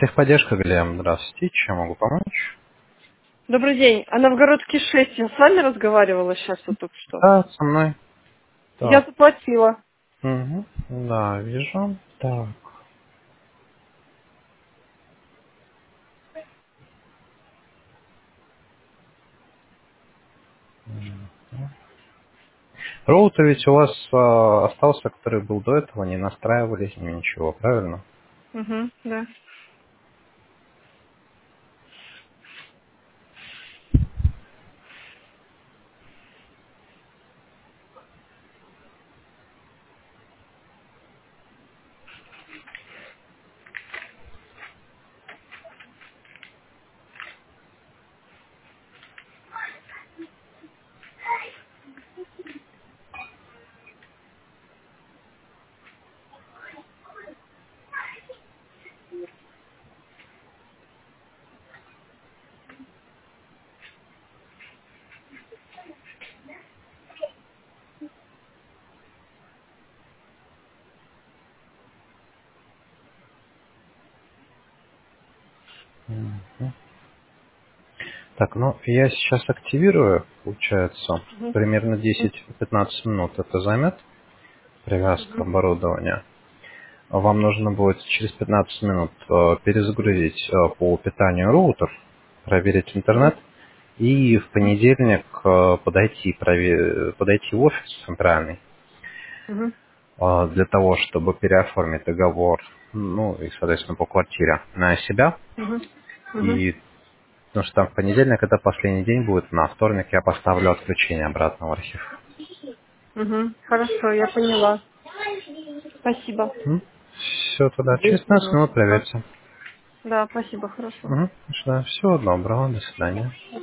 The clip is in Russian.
Техподдержка, Глеб, здравствуйте. Чем могу помочь? Добрый день. А Новгородский 6. Я с вами разговаривала сейчас вот только что. Да, со мной. Я Так. заплатила. Угу. Да, вижу. Так. Роутер ведь у вас остался, который был до этого, не настраивались, ничего, правильно? Угу, да. Так, ну, я сейчас активирую, получается, Угу. примерно 10-15 минут это займет, привязка Угу. оборудования. Вам нужно будет через 15 минут перезагрузить по питанию роутер, проверить Угу. интернет и в понедельник подойти в офис центральный Угу. для того, чтобы переоформить договор, ну и, соответственно, по квартире на себя. Угу. Угу. И потому что там в понедельник это последний день будет, на вторник я поставлю отключение обратно в архив. Угу. Хорошо, я поняла. Спасибо. Все, тогда через 15 минут Ага. проверьте. Да, спасибо, хорошо. Угу. Всего доброго, до свидания.